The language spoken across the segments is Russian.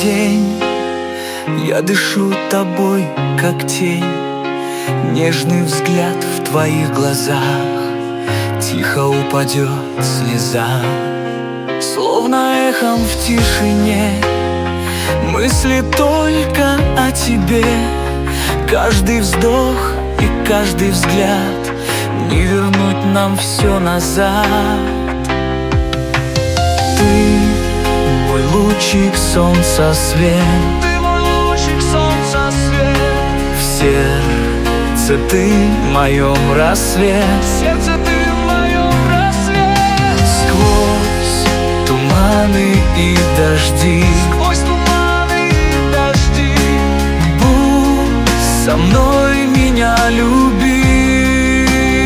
день. Я дышу тобой, как тень. Нежный взгляд в твоих глазах, тихо упадет слеза. Словно эхом в тишине мысли только о тебе. Каждый вздох и каждый взгляд, не вернуть нам все назад. Ты мой лучик солнца свет, ты мой лучик солнца свет. в сердце ты в моем рассвет, В сердце ты в моем рассвет. сквозь туманы и дожди. Сквозь туманы и дожди. Будь со мной, меня люби.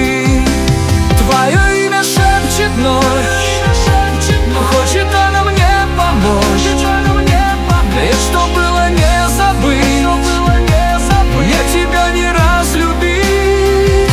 Твое имя шепчет ночь, хочет она мне помочь. Ведь что было не забыть, мне тебя не разлюбить.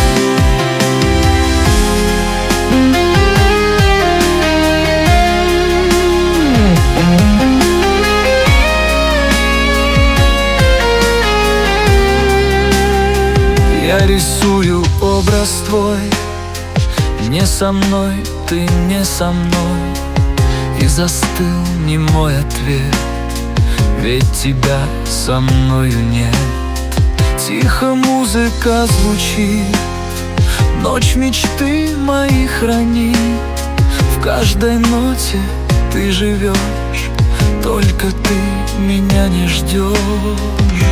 Я рисую образ твой, не со мной, ты не со мной. И застыл немой ответ, ведь тебя со мною нет. Тихо музыка звучит, ночь мечты мои хранит. В каждой ноте ты живешь, только ты меня не ждешь.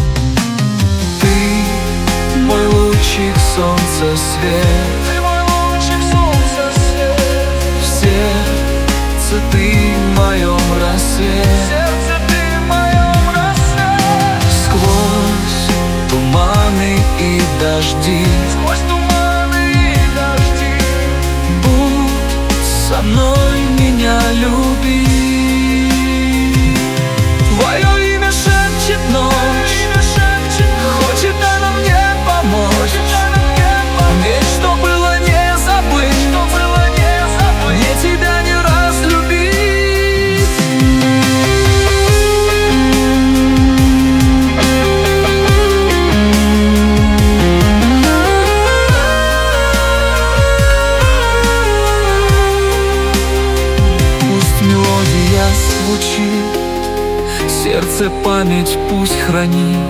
Ты мой лучик солнца свет, Ты мой лучик солнца свет. в сердце ты в моем В рассвет. сердце ты в моем рассвет. Сквозь туманы и дожди, Сквозь туманы и дожди. будь со мной, меня люби. Твое имя шепчет ночь, хочет она мне помочь. Ведь что было не забыть, мне тебя не разлюбить. Пусть мелодия звучит, сердце память пусть хранит.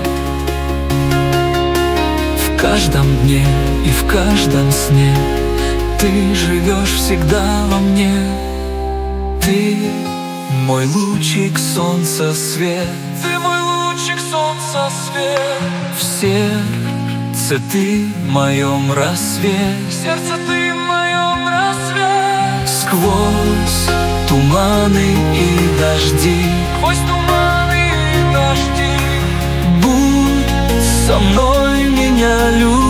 В каждом дне и в каждом сне ты живешь всегда во мне. Ты мой лучик солнца свет, Ты мой лучик солнца свет. в сердце ты в моем рассвет. В сердце ты в моем рассвет. Сквозь туманы и дожди, Сквозь туманы и дожди. будь со мной, меня люби.